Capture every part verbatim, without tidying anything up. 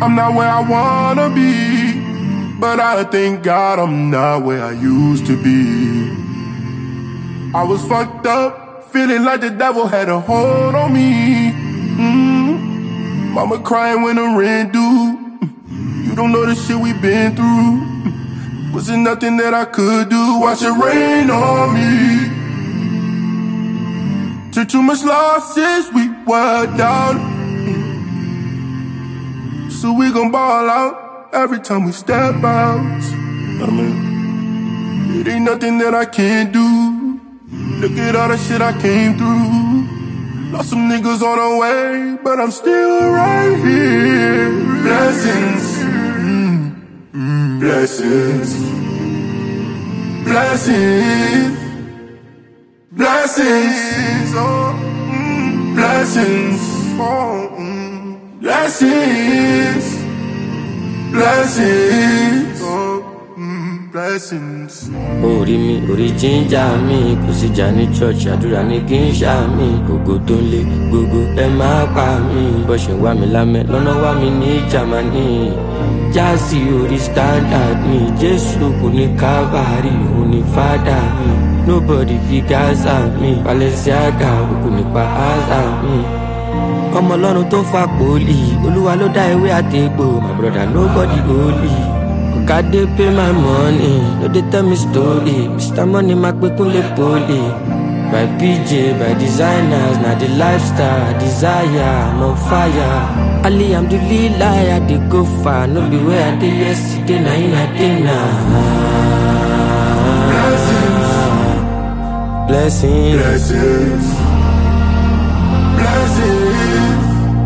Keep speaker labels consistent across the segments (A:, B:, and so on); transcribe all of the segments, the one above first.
A: I'm not where I wanna be, but I thank God I'm not where I used to be. I was fucked up, feeling like the devil had a hold on me. mm. Mama crying when the rent due. You don't know the shit we been through. Wasn't nothing that I could do. Watch it rain on me. Took too much losses, we were down. So we gon' ball out every time we step out. I mean, it ain't nothing that I can't do. Look at all the shit I came through. Lost some niggas on the way, but I'm still right here. Blessings, mm, mm, blessings, blessings, blessings, oh, mm, blessings, oh, mm, blessings, blessings, oh, mm, blessings.
B: Orí mi, orí jíjà mi, kò sí jà ní church, àdúrà ní kí n ṣá mi. Gbogbo tó ń lé, gbogbo ẹ máa pa mí. Bó ṣe wá mi lámẹ́, lọ́nà wá mi ní Jámánì. Jásí orí standard mi, Jésù kò ní Calvary, òun ní fádà mi. Nobody fi Gaza mi, Balenciaga kò ní pa Aza mi. Ọmọ Ọlọ́run tó fa pòlì, Olúwa ló dá ewé àtegbò. My brother nobody holy. God dey pay my money, no dey tell me story. Mister Money ma pe kunle poli. By P J, by designers, na the lifestyle I desire. I'm on fire. Ali, I'm the lead liar, they go far. No be where I dey yesterday, na in a day now. Blessings,
A: Blessings, blessings,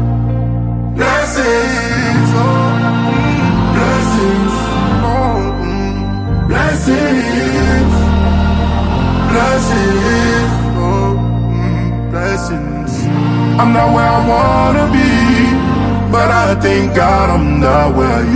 A: blessings, oh, mm, blessings, oh, mm, blessings, blessings, oh, mm, blessings. I'm not where I wanna be, but I thank God I'm not where I used to be.